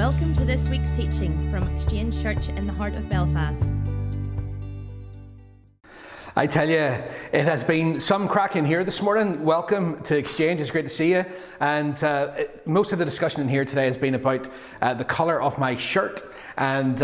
Welcome to this week's teaching from Exchange Church in the heart of Belfast. I tell you, it has been some crack in here this morning. Welcome to Exchange. It's great to see you. And most of the discussion in here today has been about the colour of my shirt. And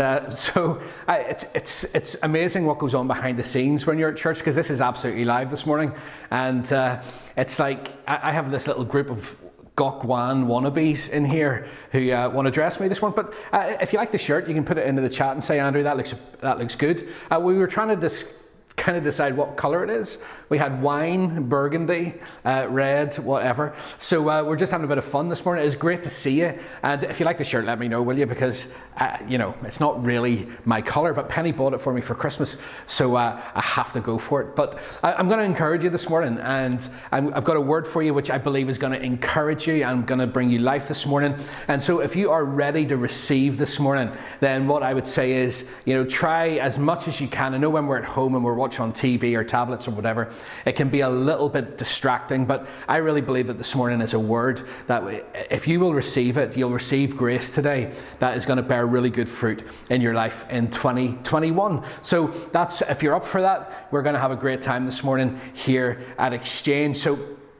it's amazing what goes on behind the scenes when you're at church, because this is absolutely live this morning. And it's like I have this little group of Gok-Wan wannabes in here who want to dress me this morning. But if you like the shirt, you can put it into the chat and say, Andrew, that looks good. We were trying to kind of decide what colour it is. We had wine, burgundy, red, whatever. So we're just having a bit of fun this morning. It's great to see you. And if you like the shirt, let me know, will you? Because, it's not really my colour, but Penny bought it for me for Christmas. So I have to go for it. But I'm going to encourage you this morning. And I've got a word for you, which I believe is going to encourage you. I'm going to bring you life this morning. And so if you are ready to receive this morning, then what I would say is, try as much as you can. I know when we're at home and we're watching on TV or tablets or whatever, it can be a little bit distracting, but I really believe that this morning is a word that if you will receive it, you'll receive grace today that is going to bear really good fruit in your life in 2021. So that's, if you're up for that, we're going to have a great time this morning here at Exchange. So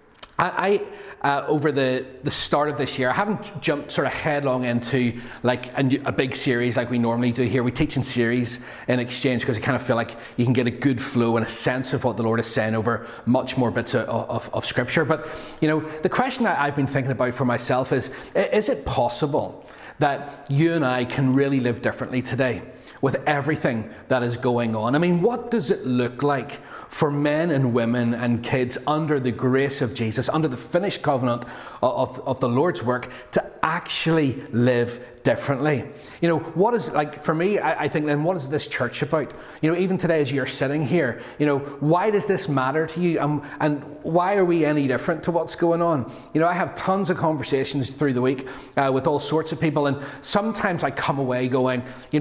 over the start of this year, I haven't jumped sort of headlong into like a big series like we normally do here. We teach in series in Exchange because I kind of feel like you can get a good flow and a sense of what the Lord is saying over much more bits of Scripture. But, the question that I've been thinking about for myself is it possible that you and I can really live differently today with everything that is going on? I mean, what does it look like for men and women and kids under the grace of Jesus, under the finished covenant of the Lord's work, to actually live differently? What is, like, for me, I think then, what is this church about? Even today as you're sitting here, why does this matter to you? And why are we any different to what's going on? I have tons of conversations through the week with all sorts of people, and sometimes I come away going,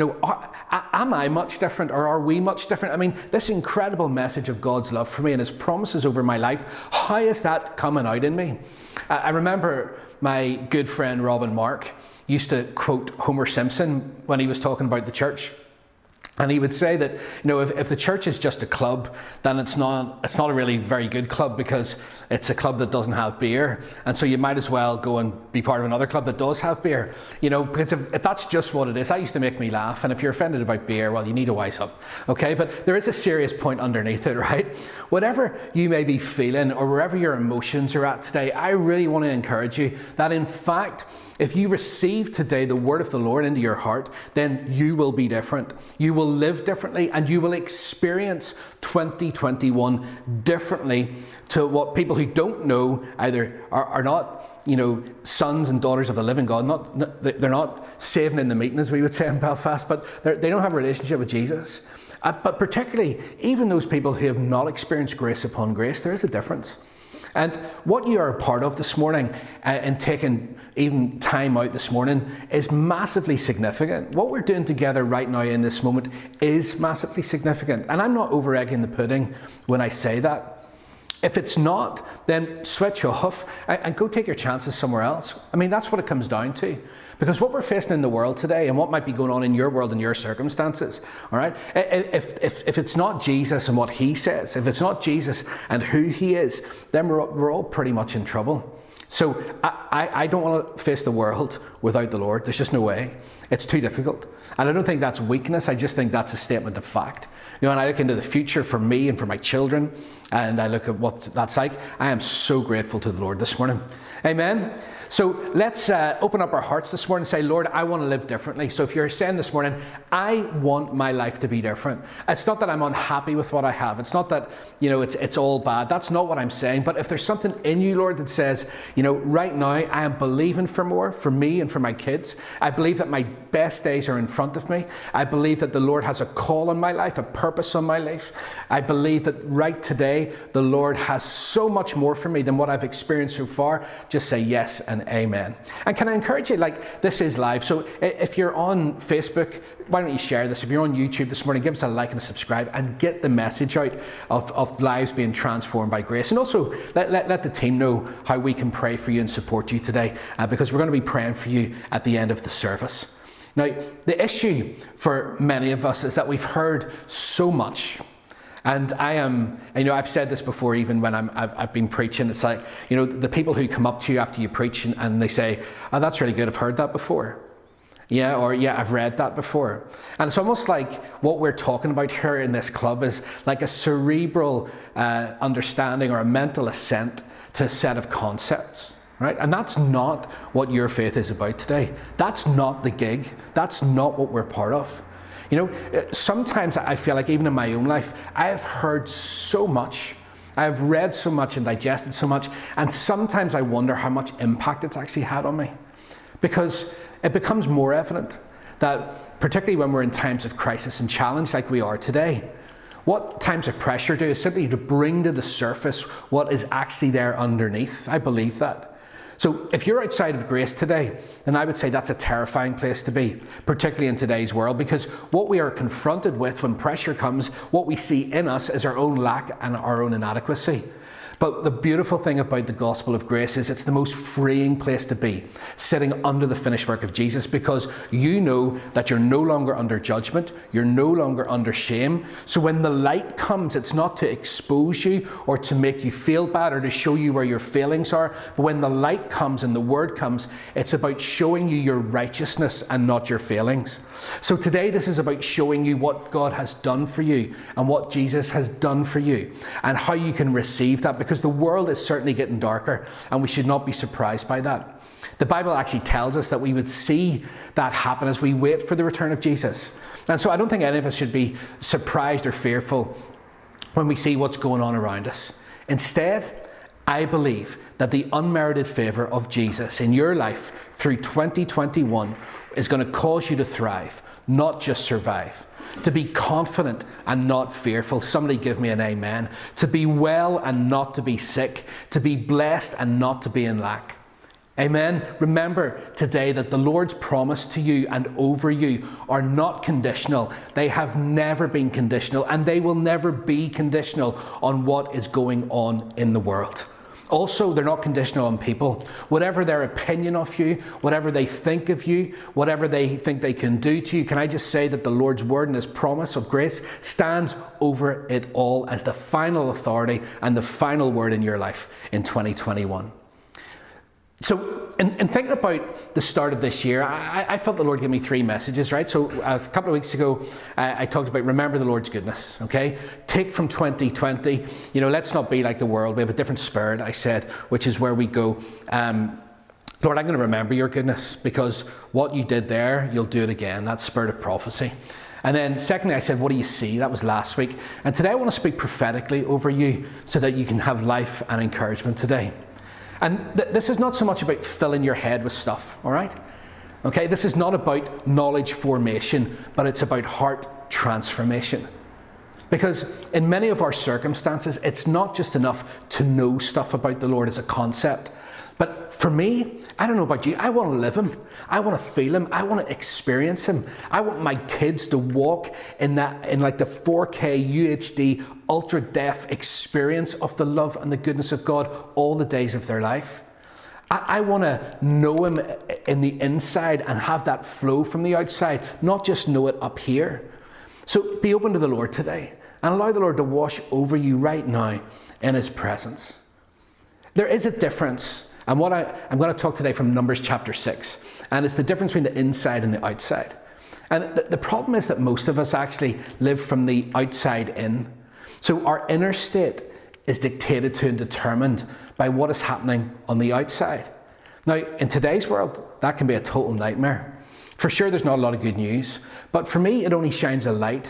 am I much different, or are we much different? I mean, this incredible message of God's love for me and His promises over my life, how is that coming out in me? I remember my good friend Robin Mark used to quote Homer Simpson when he was talking about the church. And he would say that, if the church is just a club, then it's not a really very good club, because it's a club that doesn't have beer. And so you might as well go and be part of another club that does have beer. Because if that's just what it is, that used to make me laugh. And if you're offended about beer, well, you need to wise up. Okay, but there is a serious point underneath it, right? Whatever you may be feeling, or wherever your emotions are at today, I really want to encourage you that, in fact, if you receive today the word of the Lord into your heart, then you will be different. You will live differently, and you will experience 2021 differently to what people who don't know either are not, sons and daughters of the living God. They're not saving in the meeting, as we would say in Belfast, but they don't have a relationship with Jesus. But particularly, even those people who have not experienced grace upon grace, there is a difference. And what you are a part of this morning, and taking even time out this morning, is massively significant. What we're doing together right now in this moment is massively significant. And I'm not over-egging the pudding when I say that. If it's not, then switch off and go take your chances somewhere else. I mean, that's what it comes down to. Because what we're facing in the world today, and what might be going on in your world and your circumstances, all right, if it's not Jesus and what He says, if it's not Jesus and who He is, then we're all pretty much in trouble. So I don't want to face the world without the Lord. There's just no way. It's too difficult. And I don't think that's weakness. I just think that's a statement of fact. And I look into the future for me and for my children, and I look at what that's like. I am so grateful to the Lord this morning. Amen. So let's open up our hearts this morning and say, Lord, I want to live differently. So if you're saying this morning, I want my life to be different. It's not that I'm unhappy with what I have. It's not that, it's all bad. That's not what I'm saying. But if there's something in you, Lord, that says, right now I am believing for more for me and for my kids. I believe that my best days are in front of me. I believe that the Lord has a call on my life, a purpose on my life. I believe that right today, the Lord has so much more for me than what I've experienced so far. Just say yes and amen. And can I encourage you, this is live. So if you're on Facebook, why don't you share this? If you're on YouTube this morning, give us a like and a subscribe and get the message out of lives being transformed by grace. And also let the team know how we can pray for you and support you today, because we're going to be praying for you you at the end of the service. Now, the issue for many of us is that we've heard so much. And I've said this before, even when I've been preaching. It's like, the people who come up to you after you preach and they say, "Oh, that's really good. I've heard that before." Yeah, or "Yeah, I've read that before." And it's almost like what we're talking about here in this club is like a cerebral understanding or a mental assent to a set of concepts. Right? And that's not what your faith is about today. That's not the gig. That's not what we're part of. Sometimes I feel like even in my own life, I have heard so much. I have read so much and digested so much. And sometimes I wonder how much impact it's actually had on me. Because it becomes more evident that, particularly when we're in times of crisis and challenge like we are today, what times of pressure do is simply to bring to the surface what is actually there underneath. I believe that. So if you're outside of grace today, then I would say that's a terrifying place to be, particularly in today's world, because what we are confronted with when pressure comes, what we see in us is our own lack and our own inadequacy. But the beautiful thing about the gospel of grace is it's the most freeing place to be, sitting under the finished work of Jesus, because you know that you're no longer under judgment, you're no longer under shame. So when the light comes, it's not to expose you or to make you feel bad or to show you where your failings are. But when the light comes and the word comes, it's about showing you your righteousness and not your failings. So today this is about showing you what God has done for you and what Jesus has done for you and how you can receive that, because the world is certainly getting darker and we should not be surprised by that. The Bible actually tells us that we would see that happen as we wait for the return of Jesus. And so I don't think any of us should be surprised or fearful when we see what's going on around us. Instead, I believe that the unmerited favour of Jesus in your life through 2021 is going to cause you to thrive, not just survive. To be confident and not fearful. Somebody give me an amen. To be well and not to be sick. To be blessed and not to be in lack. Amen. Remember today that the Lord's promise to you and over you are not conditional. They have never been conditional, and they will never be conditional on what is going on in the world. Also, they're not conditional on people. Whatever their opinion of you, whatever they think of you, whatever they think they can do to you, can I just say that the Lord's word and his promise of grace stands over it all as the final authority and the final word in your life in 2021. So, in thinking about the start of this year, I felt the Lord gave me 3 messages, right? So, a couple of weeks ago, I talked about remember the Lord's goodness, okay? Take from 2020, let's not be like the world. We have a different spirit, I said, which is where we go. Lord, I'm going to remember your goodness, because what you did there, you'll do it again. That spirit of prophecy. And then secondly, I said, what do you see? That was last week. And today I want to speak prophetically over you so that you can have life and encouragement today. And this is not so much about filling your head with stuff, all right? Okay, this is not about knowledge formation, but it's about heart transformation. Because in many of our circumstances, it's not just enough to know stuff about the Lord as a concept. But for me, I don't know about you, I want to live him. I want to feel him. I want to experience him. I want my kids to walk in like the 4K UHD ultra deaf experience of the love and the goodness of God all the days of their life. I want to know him in the inside and have that flow from the outside, not just know it up here. So be open to the Lord today and allow the Lord to wash over you right now in his presence. There is a difference. And what I'm going to talk today from Numbers chapter 6. And it's the difference between the inside and the outside. And the problem is that most of us actually live from the outside in. So our inner state is dictated to and determined by what is happening on the outside. Now, in today's world, that can be a total nightmare. For sure, there's not a lot of good news. But for me, it only shines a light,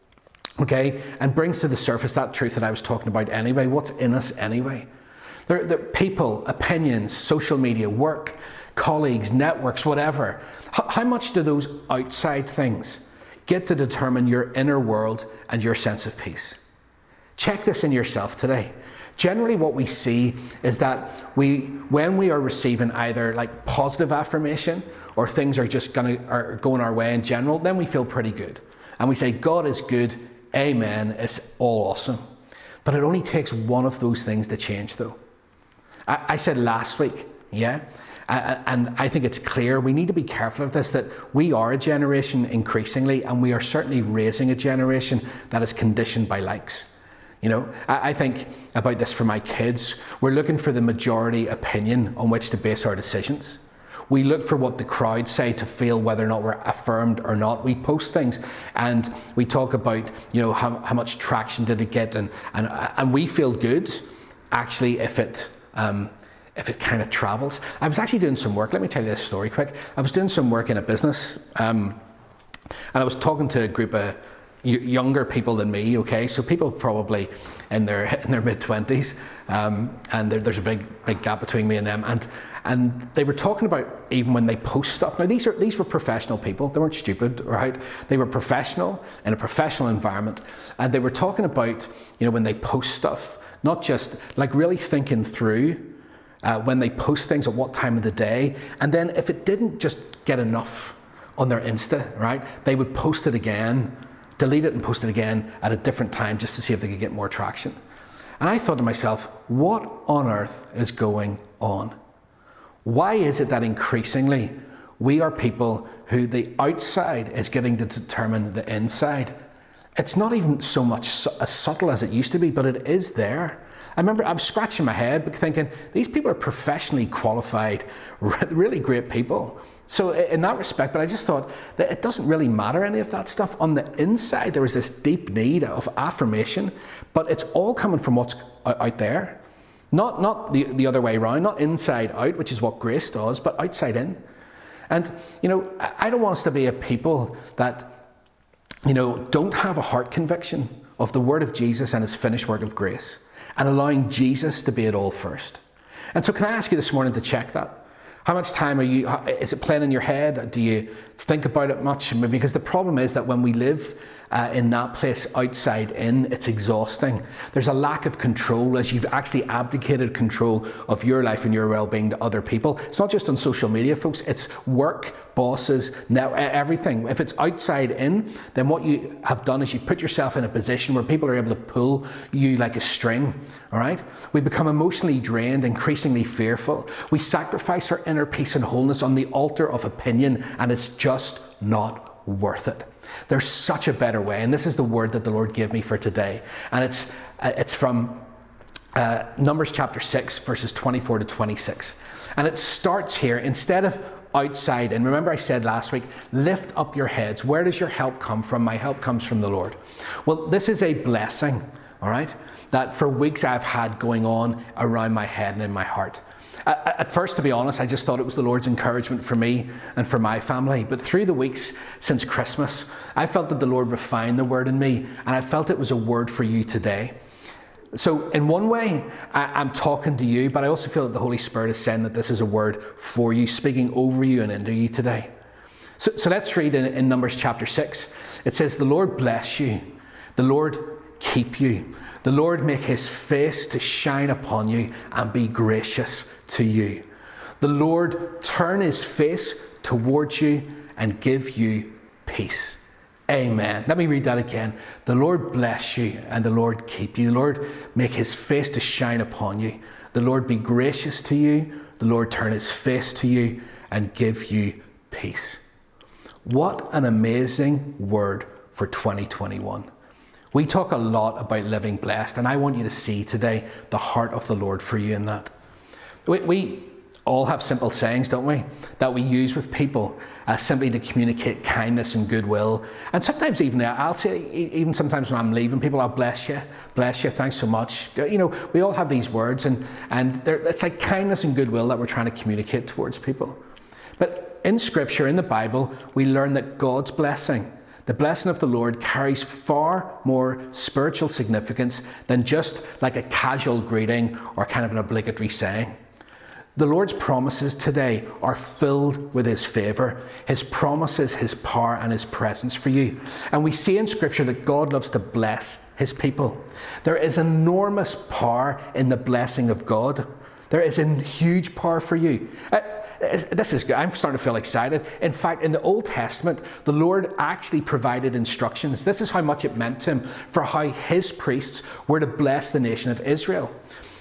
okay, and brings to the surface that truth that I was talking about anyway. What's in us anyway? There are people, opinions, social media, work, colleagues, networks, whatever. How much do those outside things get to determine your inner world and your sense of peace? Check this in yourself today. Generally what we see is that when we are receiving either like positive affirmation or things are just going our way in general, then we feel pretty good. And we say, God is good, amen, it's all awesome. But it only takes one of those things to change though. I said last week, And I think it's clear we need to be careful of this, that we are a generation increasingly, and we are certainly raising a generation that is conditioned by likes. You know, I think about this for my kids. We're looking for the majority opinion on which to base our decisions. We look for what the crowd say to feel whether or not we're affirmed or not. We post things and we talk about, you know, how much traction did it get, and we feel good actually if it kind of travels. I was actually doing some work. Let me tell you this story quick. I was doing some work in a business, and I was talking to a group of younger people than me. Okay, so people probably in their mid-20s, and there's a big gap between me and them. And they were talking about even when they post stuff. Now these were professional people. They weren't stupid, right? They were professional in a professional environment, and they were talking about, you know, when they post stuff, not just like really thinking through when they post things at what time of the day, and then if it didn't just get enough on their Insta, right, they would post it again, delete it and post it again at a different time just to see if they could get more traction. And I thought to myself, what on earth is going on? Why is it that increasingly we are people who the outside is getting to determine the inside? It's not even so much as subtle as it used to be, but it is there. I remember I was scratching my head but thinking, these people are professionally qualified, really great people. So in that respect, but I just thought that it doesn't really matter any of that stuff. On the inside, there was this deep need of affirmation, but it's all coming from what's out there. Not the other way around, not inside out, which is what grace does, but outside in. And, you know, I don't want us to be a people that, you know, don't have a heart conviction of the word of Jesus and his finished work of grace, and allowing Jesus to be it all first. And so can I ask you this morning to check that? How much time is it playing in your head? Do you think about it much? Because the problem is that when we live in that place outside in, it's exhausting. There's a lack of control as you've actually abdicated control of your life and your well-being to other people. It's not just on social media, folks. It's work, bosses, now everything. If it's outside in, then what you have done is you put yourself in a position where people are able to pull you like a string, all right? We become emotionally drained, increasingly fearful. We sacrifice our inner peace and wholeness on the altar of opinion, and it's just not worth it. There's such a better way, and this is the word that the Lord gave me for today, and it's from Numbers chapter 6, verses 24 to 26, and it starts here. Instead of outside, and remember I said last week, lift up your heads. Where does your help come from? My help comes from the Lord. Well, this is a blessing, all right, that for weeks I've had going on around my head and in my heart. At first, to be honest, I just thought it was the Lord's encouragement for me and for my family. But through the weeks since Christmas, I felt that the Lord refined the word in me, and I felt it was a word for you today. So in one way, I'm talking to you, but I also feel that the Holy Spirit is saying that this is a word for you, speaking over you and into you today. So let's read in Numbers chapter 6. It says, "The Lord bless you, the Lord keep you, the Lord make his face to shine upon you and be gracious to you. The Lord turn his face towards you and give you peace." Amen. Let me read that again. "The Lord bless you and the Lord keep you. The Lord make his face to shine upon you. The Lord be gracious to you. The Lord turn his face to you and give you peace." What an amazing word for 2021. We talk a lot about living blessed, and I want you to see today the heart of the Lord for you in that. We all have simple sayings, don't we, that we use with people simply to communicate kindness and goodwill. And sometimes even, I'll say, even sometimes when I'm leaving people, I'll bless you, thanks so much. You know, we all have these words, and it's like kindness and goodwill that we're trying to communicate towards people. But in Scripture, in the Bible, we learn that God's blessing, the blessing of the Lord, carries far more spiritual significance than just like a casual greeting or kind of an obligatory saying. The Lord's promises today are filled with his favour, his promises, his power and his presence for you. And we see in Scripture that God loves to bless his people. There is enormous power in the blessing of God. There is a huge power for you. This is good. I'm starting to feel excited. In fact, in the Old Testament, the Lord actually provided instructions. This is how much it meant to him for how his priests were to bless the nation of Israel.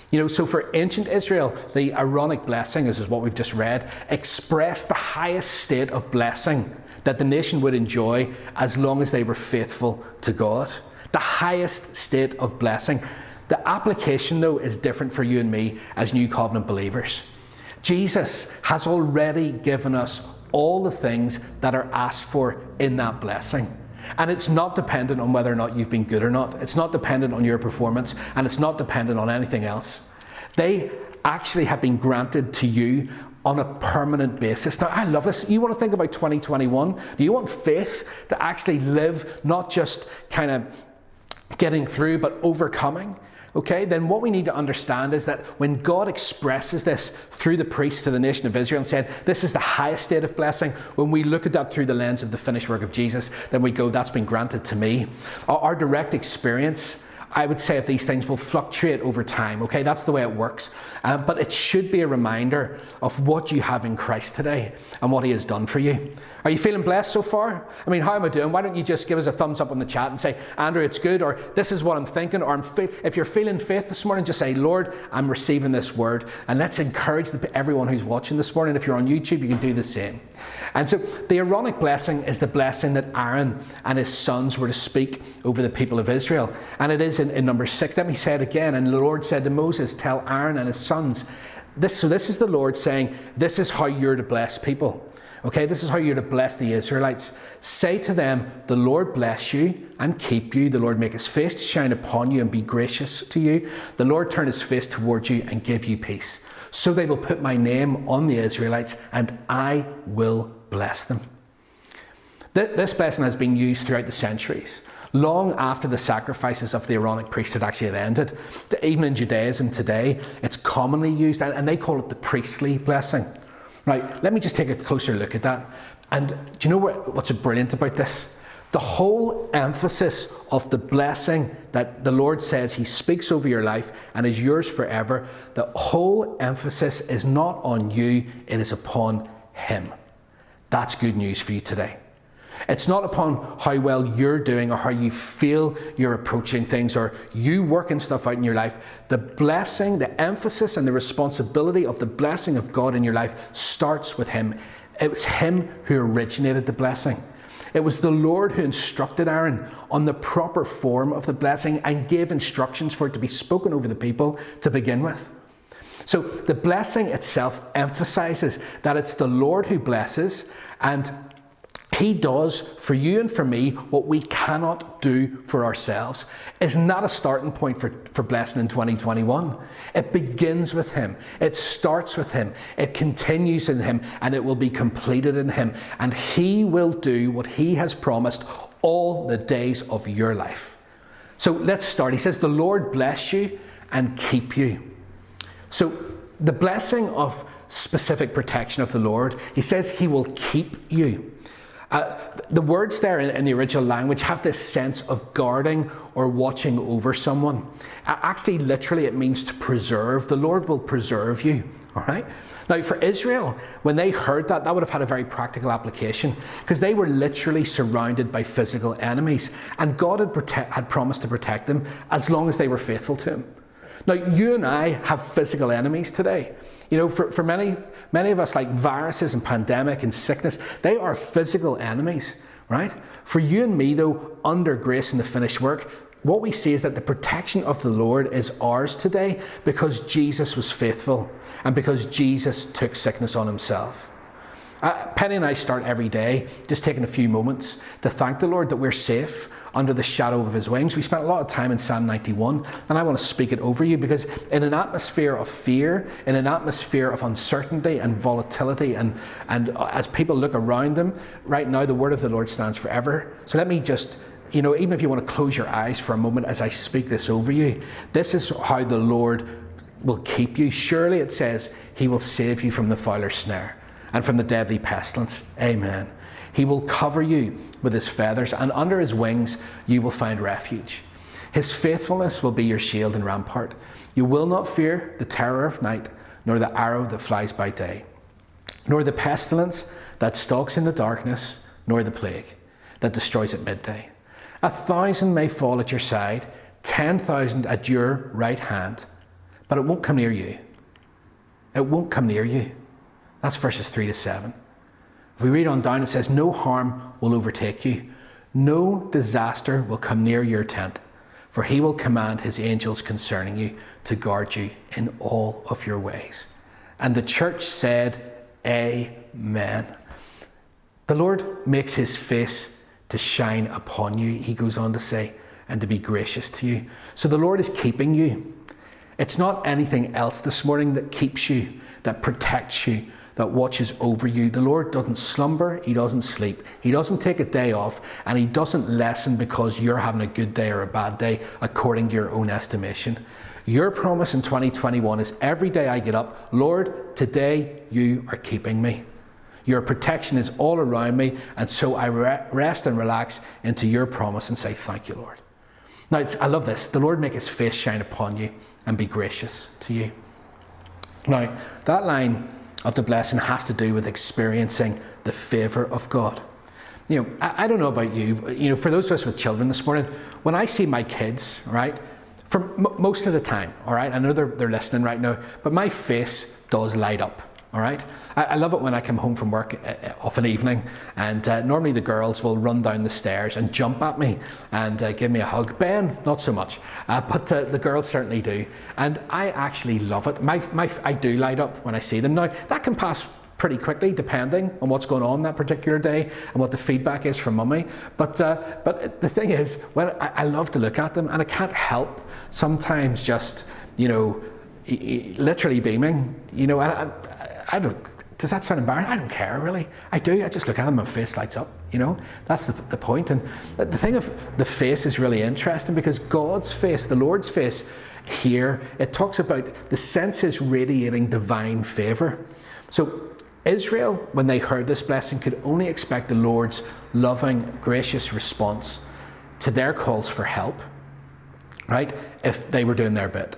So for ancient Israel, the Aaronic blessing, as is what we've just read, expressed the highest state of blessing that the nation would enjoy as long as they were faithful to God. The highest state of blessing. The application, though, is different for you and me as New Covenant believers. Jesus has already given us all the things that are asked for in that blessing. And it's not dependent on whether or not you've been good or not. It's not dependent on your performance, and it's not dependent on anything else. They actually have been granted to you on a permanent basis. Now, I love this. You want to think about 2021? Do you want faith to actually live, not just kind of getting through, but overcoming? Okay, then what we need to understand is that when God expresses this through the priests to the nation of Israel and said, this is the highest state of blessing, when we look at that through the lens of the finished work of Jesus, then we go, that's been granted to me. Our direct experience, I would say, of these things will fluctuate over time. Okay, that's the way it works. But it should be a reminder of what you have in Christ today and what He has done for you. Are you feeling blessed so far? I mean, how am I doing? Why don't you just give us a thumbs up on the chat and say, Andrew, it's good, or this is what I'm thinking, or if you're feeling faith this morning, just say, Lord, I'm receiving this word. And let's encourage everyone who's watching this morning. If you're on YouTube, you can do the same. And so the Aaronic blessing is the blessing that Aaron and his sons were to speak over the people of Israel. And it is in number 6. Let me say it again. And the Lord said to Moses, tell Aaron and his sons. This is the Lord saying, this is how you're to bless people. Okay, this is how you're to bless the Israelites. Say to them, the Lord bless you and keep you. The Lord make His face to shine upon you and be gracious to you. The Lord turn His face towards you and give you peace. So they will put my name on the Israelites and I will bless them. This blessing has been used throughout the centuries, long after the sacrifices of the Aaronic priesthood actually had ended. Even in Judaism today, it's commonly used, and they call it the priestly blessing. Right, let me just take a closer look at that. And do you know what's brilliant about this? The whole emphasis of the blessing that the Lord says He speaks over your life and is yours forever, the whole emphasis is not on you, it is upon Him. That's good news for you today. It's not upon how well you're doing or how you feel you're approaching things or you working stuff out in your life. The blessing, the emphasis and the responsibility of the blessing of God in your life starts with Him. It was Him who originated the blessing. It was the Lord who instructed Aaron on the proper form of the blessing and gave instructions for it to be spoken over the people to begin with. So the blessing itself emphasizes that it's the Lord who blesses, and He does for you and for me what we cannot do for ourselves. Isn't that a starting point for blessing in 2021? It begins with Him. It starts with Him. It continues in Him, and it will be completed in Him. And He will do what He has promised all the days of your life. So let's start. He says, the Lord bless you and keep you. So the blessing of specific protection of the Lord, He says He will keep you. The words there in the original language have this sense of guarding or watching over someone. Actually, literally, it means to preserve. The Lord will preserve you. All right? Now, for Israel, when they heard that would have had a very practical application, because they were literally surrounded by physical enemies, and God had promised to protect them as long as they were faithful to Him. Now, you and I have physical enemies today. You know, for many of us, like viruses and pandemic and sickness, they are physical enemies, right? For you and me, though, under grace and the finished work, what we see is that the protection of the Lord is ours today because Jesus was faithful and because Jesus took sickness on Himself. Penny and I start every day just taking a few moments to thank the Lord that we're safe under the shadow of His wings. We spent a lot of time in Psalm 91, and I want to speak it over you because in an atmosphere of fear, in an atmosphere of uncertainty and volatility, and as people look around them, right now the word of the Lord stands forever. So let me just, even if you want to close your eyes for a moment as I speak this over you, this is how the Lord will keep you. Surely it says He will save you from the fowler's snare and from the deadly pestilence. Amen. He will cover you with His feathers, and under His wings you will find refuge. His faithfulness will be your shield and rampart. You will not fear the terror of night, nor the arrow that flies by day, nor the pestilence that stalks in the darkness, nor the plague that destroys at midday. 1,000 may fall at your side, 10,000 at your right hand, but it won't come near you. It won't come near you. That's verses 3 to 7. If we read on down, it says, no harm will overtake you. No disaster will come near your tent, for he will command his angels concerning you to guard you in all of your ways. And the church said, Amen. The Lord makes his face to shine upon you, he goes on to say, and to be gracious to you. So the Lord is keeping you. It's not anything else this morning that keeps you, that protects you, that watches over you. The Lord doesn't slumber, he doesn't sleep. He doesn't take a day off, and he doesn't lessen because you're having a good day or a bad day according to your own estimation. Your promise in 2021 is every day I get up, Lord, today you are keeping me. Your protection is all around me, and so I rest and relax into your promise and say, thank you, Lord. Now, I love this. The Lord make his face shine upon you and be gracious to you. Now, that line of the blessing has to do with experiencing the favour of God. You know, I don't know about you, you know, for those of us with children this morning, when I see my kids, right, for most of the time, all right, I know they're listening right now, but my face does light up. All right. I love it when I come home from work of an evening, and normally the girls will run down the stairs and jump at me and give me a hug. Ben, not so much, but the girls certainly do, and I actually love it. I do light up when I see them. Now that can pass pretty quickly depending on what's going on that particular day and what the feedback is from mummy. But the thing is, when I love to look at them, and I can't help sometimes just, you know, literally beaming, you know. I don't, does that sound embarrassing? I don't care really. I do. I just look at them and my face lights up, you know. That's the point. And the thing of the face is really interesting because God's face, the Lord's face here, it talks about the senses radiating divine favour. So Israel, when they heard this blessing, could only expect the Lord's loving, gracious response to their calls for help, right, if they were doing their bit.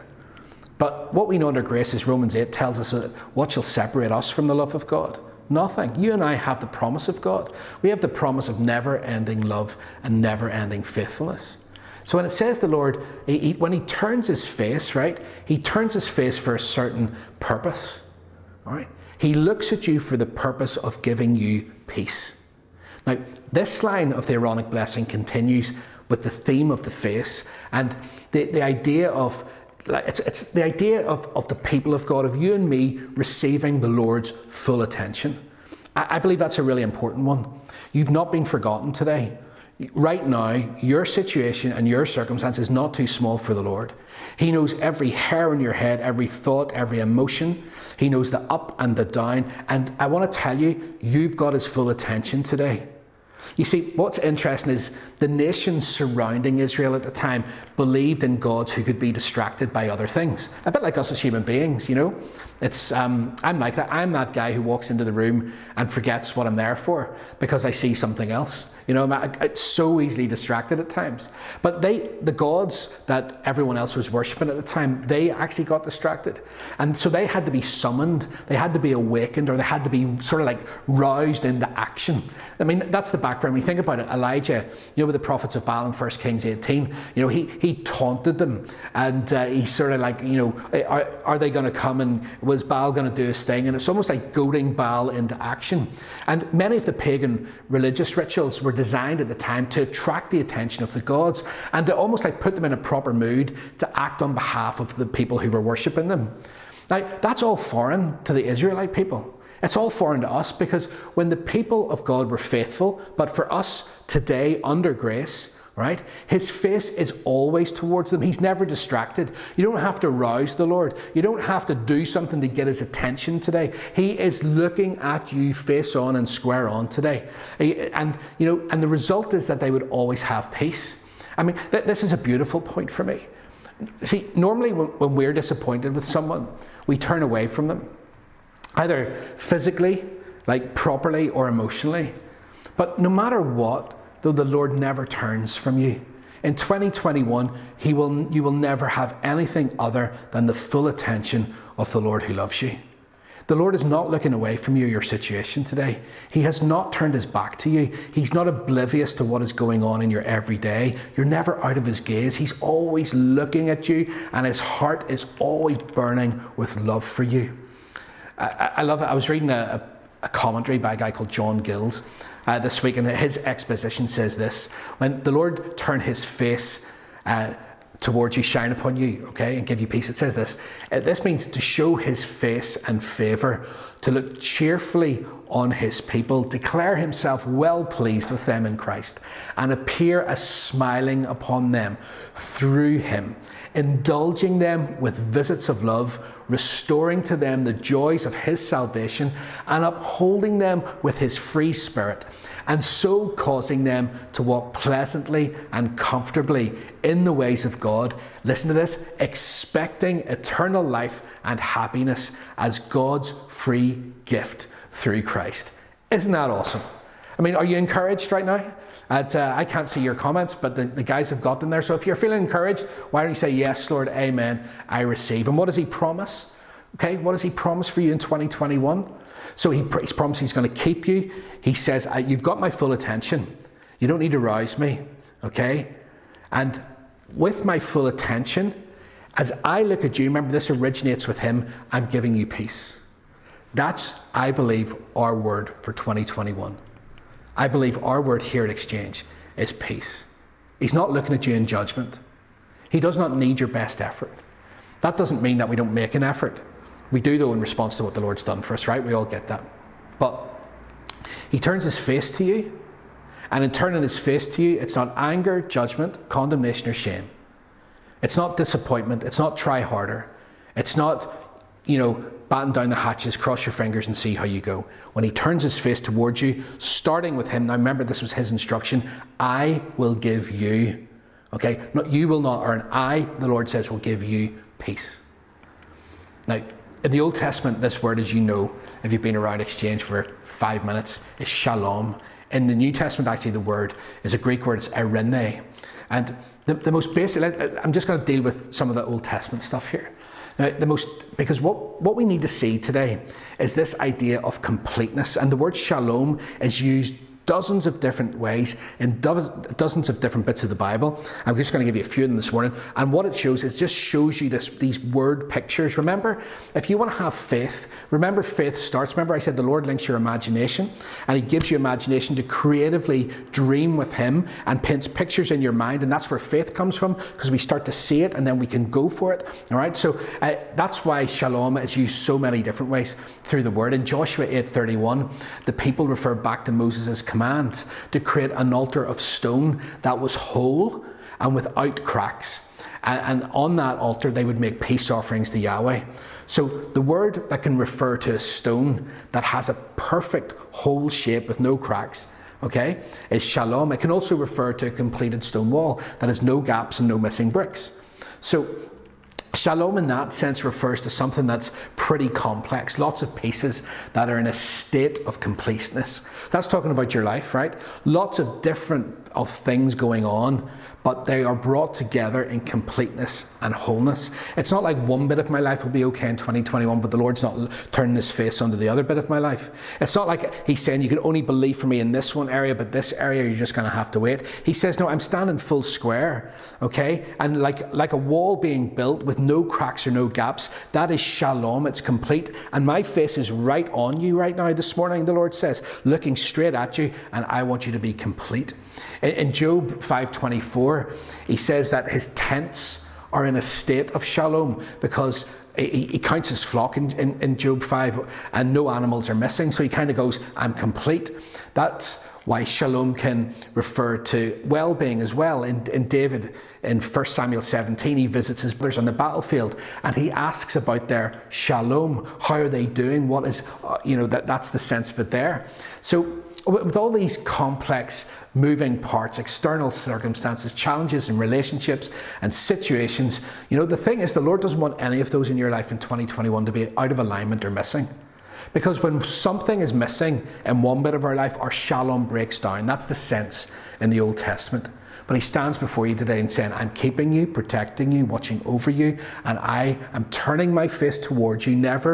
But what we know under grace is Romans 8 tells us that what shall separate us from the love of God? Nothing. You and I have the promise of God. We have the promise of never-ending love and never-ending faithfulness. So when it says the Lord, when he turns his face, right, he turns his face for a certain purpose. All right? He looks at you for the purpose of giving you peace. Now, this line of the Aaronic blessing continues with the theme of the face and the idea of it's the idea of the people of God, of you and me receiving the Lord's full attention. I believe that's a really important one. You've not been forgotten today. Right now, your situation and your circumstance is not too small for the Lord. He knows every hair on your head, every thought, every emotion. He knows the up and the down. And I want to tell you, you've got his full attention today. You see, what's interesting is the nations surrounding Israel at the time believed in gods who could be distracted by other things. A bit like us as human beings, you know. It's I'm like that. I'm that guy who walks into the room and forgets what I'm there for because I see something else. You know, I'm so easily distracted at times. But the gods that everyone else was worshipping at the time, they actually got distracted. And so they had to be summoned, they had to be awakened, or they had to be sort of like roused into action. I mean, that's the background. When you think about it, Elijah, you know, with the prophets of Baal in 1 Kings 18, you know, he taunted them, and he sort of like, you know, are they going to come, and was Baal going to do his thing? And it's almost like goading Baal into action. And many of the pagan religious rituals were designed at the time to attract the attention of the gods and to almost like put them in a proper mood to act on behalf of the people who were worshipping them. Now, that's all foreign to the Israelite people. It's all foreign to us because when the people of God were faithful, but for us today under grace, right, his face is always towards them. He's never distracted. You don't have to rouse the Lord. You don't have to do something to get his attention today. He is looking at you face on and square on today. And, you know, and the result is that they would always have peace. I mean, this is a beautiful point for me. See, normally when we're disappointed with someone, we turn away from them, either physically, like properly, or emotionally. But no matter what, though, the Lord never turns from you. In 2021, you will never have anything other than the full attention of the Lord who loves you. The Lord is not looking away from you, your situation today. He has not turned his back to you. He's not oblivious to what is going on in your everyday. You're never out of his gaze. He's always looking at you, and his heart is always burning with love for you. I love it. I was reading a commentary by a guy called John Gills this week, and his exposition says this: when the Lord turned his face towards you, shine upon you, okay, and give you peace. It says this. This means to show his face and favour, to look cheerfully on his people, declare himself well pleased with them in Christ, and appear as smiling upon them through him, indulging them with visits of love, restoring to them the joys of his salvation, and upholding them with his free spirit, and so causing them to walk pleasantly and comfortably in the ways of God. Listen to this: expecting eternal life and happiness as God's free gift through Christ. Isn't that awesome? I mean, are you encouraged right now? I can't see your comments, but the guys have got them there. So if you're feeling encouraged, why don't you say, yes, Lord, amen, I receive. And what does he promise? Okay, what does he promise for you in 2021? So he's promised he's going to keep you. He says, you've got my full attention. You don't need to rouse me, okay? And with my full attention, as I look at you, remember this originates with him, I'm giving you peace. That's, I believe, our word for 2021. I believe our word here at Exchange is peace. He's not looking at you in judgment. He does not need your best effort. That doesn't mean that we don't make an effort. We do, though, in response to what the Lord's done for us, right? We all get that. But he turns his face to you, and in turning his face to you, it's not anger, judgment, condemnation, or shame. It's not disappointment. It's not try harder. It's not, batten down the hatches, cross your fingers and see how you go. When he turns his face towards you, starting with him, now remember this was his instruction, I will give you, okay? Not you will not earn, I, the Lord says, will give you peace. Now, in the Old Testament, this word, as you know, if you've been around Exchange for 5 minutes, is shalom. In the New Testament, actually, the word is a Greek word, it's eirene. And the most basic, I'm just going to deal with some of the Old Testament stuff here. Because what we need to see today is this idea of completeness. And the word shalom is used dozens of different ways in dozens of different bits of the Bible. I'm just going to give you a few of them this morning. And what it shows is just shows you these word pictures. Remember, if you want to have faith, remember faith starts. Remember I said the Lord links your imagination, and he gives you imagination to creatively dream with him and paints pictures in your mind. And that's where faith comes from, because we start to see it and then we can go for it. All right. So that's why shalom is used so many different ways through the word. In Joshua 8:31, the people refer back to Moses' command to create an altar of stone that was whole and without cracks. And on that altar, they would make peace offerings to Yahweh. So the word that can refer to a stone that has a perfect whole shape with no cracks, okay, is shalom. It can also refer to a completed stone wall that has no gaps and no missing bricks. So shalom in that sense refers to something that's pretty complex, lots of pieces that are in a state of completeness. That's talking about your life, right? Lots of different things going on, but they are brought together in completeness and wholeness. It's not like one bit of my life will be okay in 2021, but the Lord's not turning his face onto the other bit of my life. It's not like he's saying you can only believe for me in this one area, but this area you're just going to have to wait. He says, no, I'm standing full square, okay? And like a wall being built with no cracks or no gaps, that is shalom, it's complete. And my face is right on you right now this morning, the Lord says, looking straight at you, and I want you to be complete. In Job 5:24, he says that his tents are in a state of shalom because he counts his flock in Job 5 and no animals are missing. So he kind of goes, I'm complete. That's why shalom can refer to well-being as well. In David, in 1 Samuel 17, he visits his brothers on the battlefield and he asks about their shalom. How are they doing? What is, that's the sense of it there. So with all these complex moving parts, external circumstances, challenges in relationships and situations, the thing is the Lord doesn't want any of those in your life in 2021 to be out of alignment or missing. Because when something is missing in one bit of our life, our shalom breaks down. That's the sense in the Old Testament. But he stands before you today and saying, I'm keeping you, protecting you, watching over you, and I am turning my face towards you, never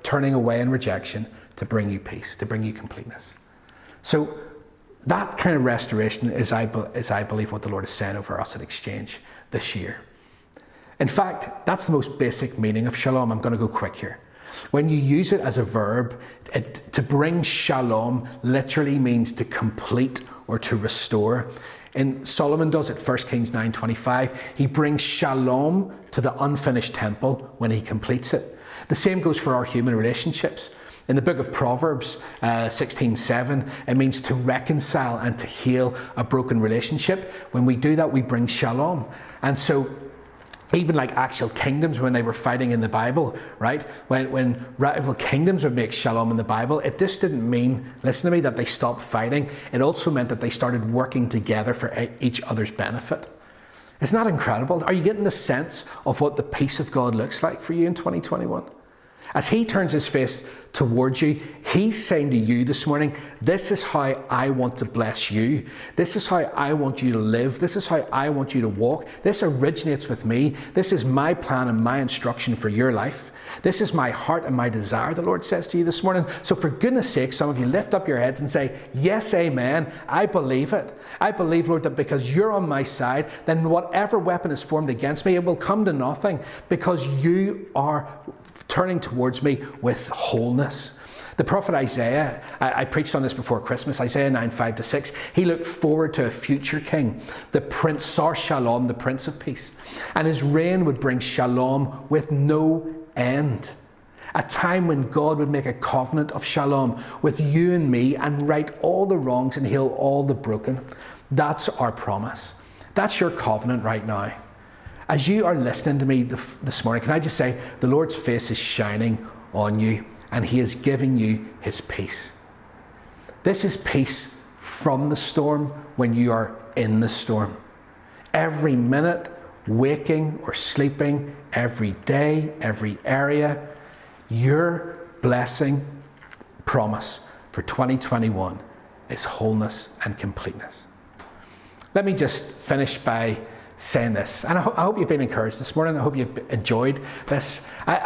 turning away in rejection to bring you peace, to bring you completeness. So that kind of restoration is I believe what the Lord is saying over us at Exchange this year. In fact, that's the most basic meaning of shalom. I'm going to go quick here. When you use it as a verb, to bring shalom literally means to complete or to restore. And Solomon does it, 1 Kings 9:25. He brings shalom to the unfinished temple when he completes it. The same goes for our human relationships. In the book of Proverbs 16:7, it means to reconcile and to heal a broken relationship. When we do that, we bring shalom. And so even like actual kingdoms when they were fighting in the Bible, right? When rival kingdoms would make shalom in the Bible, it just didn't mean, listen to me, that they stopped fighting. It also meant that they started working together for each other's benefit. Isn't that incredible? Are you getting the sense of what the peace of God looks like for you in 2021? As he turns his face towards you, he's saying to you this morning, this is how I want to bless you. This is how I want you to live. This is how I want you to walk. This originates with me. This is my plan and my instruction for your life. This is my heart and my desire, the Lord says to you this morning. So for goodness sake, some of you lift up your heads and say, yes, amen. I believe it. I believe, Lord, that because you're on my side, then whatever weapon is formed against me, it will come to nothing because you are turning towards me with wholeness. The prophet Isaiah, I preached on this before Christmas, Isaiah 9:5-6, he looked forward to a future king, the Prince Sar Shalom, the Prince of Peace. And his reign would bring shalom with no end. A time when God would make a covenant of shalom with you and me and right all the wrongs and heal all the broken. That's our promise. That's your covenant right now. As you are listening to me this morning, can I just say, the Lord's face is shining on you and he is giving you his peace. This is peace from the storm when you are in the storm. Every minute, waking or sleeping, every day, every area, your blessing promise for 2021 is wholeness and completeness. Let me just finish by saying this, and I hope you've been encouraged this morning. I hope you've enjoyed this.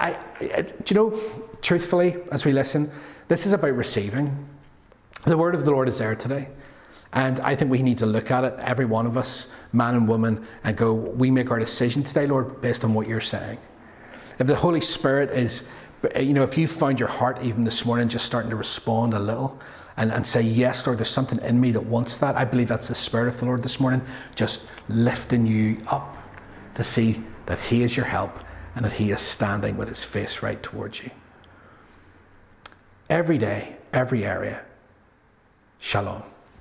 Do you know, truthfully, as we listen, this is about receiving. The word of the Lord is there today, and I think we need to look at it, every one of us, man and woman, and go, we make our decision today, Lord, based on what you're saying. If the Holy Spirit is, if you found your heart even this morning just starting to respond a little, and say, yes, Lord, there's something in me that wants that. I believe that's the Spirit of the Lord this morning, just lifting you up to see that he is your help and that he is standing with his face right towards you. Every day, every area, shalom.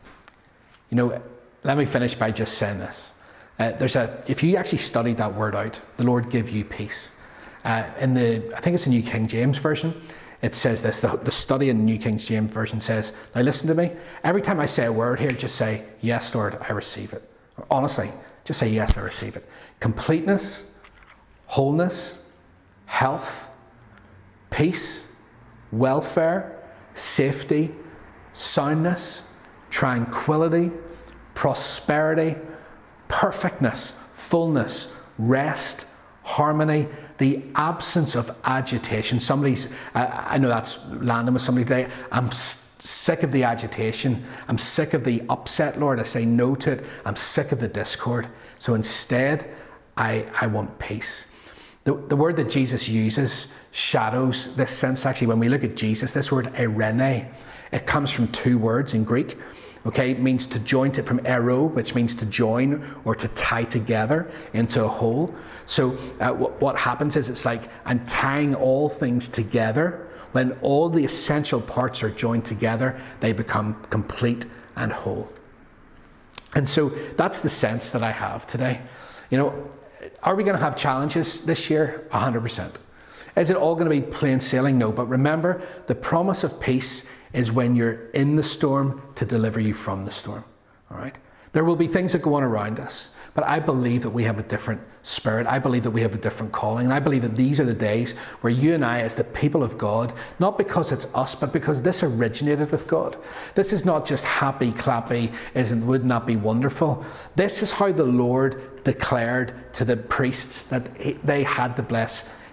Let me finish by just saying this. If you actually study that word out, the Lord give you peace. I think it's the New King James Version. It says this, the study in the New King James Version says, now listen to me, every time I say a word here, just say, yes, Lord, I receive it. Honestly, just say, yes, I receive it. Completeness, wholeness, health, peace, welfare, safety, soundness, tranquility, prosperity, perfectness, fullness, rest, harmony, the absence of agitation. I know that's landing with somebody today. I'm sick of the agitation. I'm sick of the upset, Lord. I say no to it. I'm sick of the discord. So instead, I want peace. The word that Jesus uses shadows this sense. Actually, when we look at Jesus, this word eirene, it comes from two words in Greek. Okay, it means to joint it from ero, which means to join or to tie together into a whole. So what happens is it's like I'm tying all things together. When all the essential parts are joined together, they become complete and whole. And so that's the sense that I have today. Are we going to have challenges this year? 100%. Is it all going to be plain sailing? No, but remember, the promise of peace is when you're in the storm to deliver you from the storm, all right? There will be things that go on around us, but I believe that we have a different spirit. I believe that we have a different calling, and I believe that these are the days where you and I, as the people of God, not because it's us, but because this originated with God. This is not just happy, clappy, wouldn't that be wonderful? This is how the Lord declared to the priests that they had to bless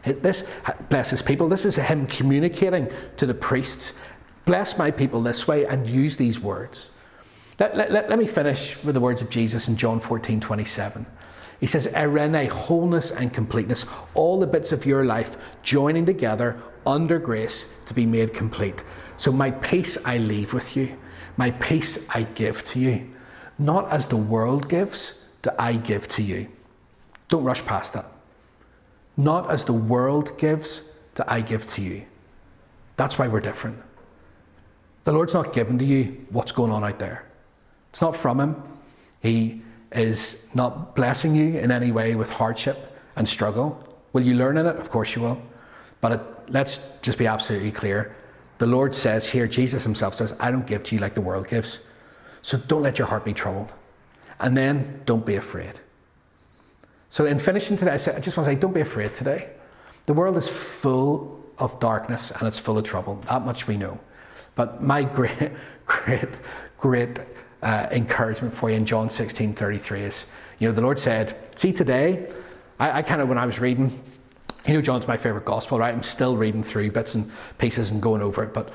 This blesses people. This is him communicating to the priests, bless my people this way, and use these words. Let me finish with the words of Jesus in John 14:27. He says, Irene, wholeness and completeness, all the bits of your life joining together under grace to be made complete. So my peace I leave with you. My peace I give to you. Not as the world gives, do I give to you. Don't rush past that. Not as the world gives, do I give to you. That's why we're different. The Lord's not giving to you what's going on out there. It's not from him. He is not blessing you in any way with hardship and struggle. Will you learn in it? Of course you will. But let's just be absolutely clear. The Lord says here, Jesus himself says, I don't give to you like the world gives. So don't let your heart be troubled. And then don't be afraid. So in finishing today, I just want to say, don't be afraid today. The world is full of darkness and it's full of trouble. That much we know. But my great encouragement for you in John 16:33 is, the Lord said, see today, I kind of, when I was reading, John's my favorite gospel, right? I'm still reading through bits and pieces and going over it. But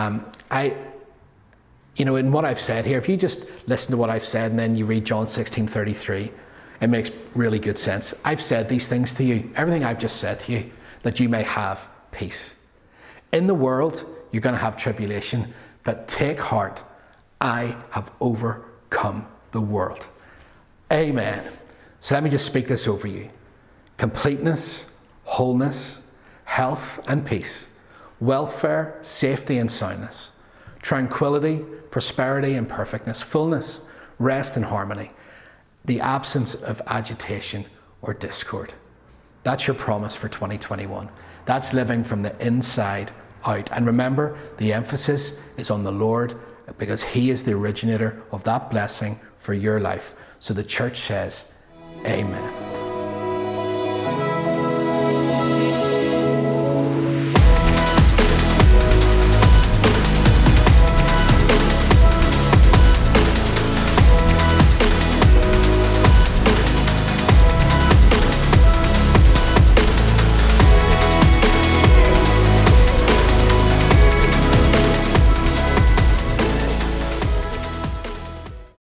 in what I've said here, if you just listen to what I've said and then you read John 16:33, it makes really good sense. I've said these things to you, everything I've just said to you, that you may have peace. In the world, you're going to have tribulation, but take heart. I have overcome the world. Amen. So let me just speak this over you. Completeness, wholeness, health and peace, welfare, safety and soundness, tranquility, prosperity and perfectness, fullness, rest and harmony, the absence of agitation or discord. That's your promise for 2021. That's living from the inside out. And remember, the emphasis is on the Lord, because he is the originator of that blessing for your life. So the church says, amen.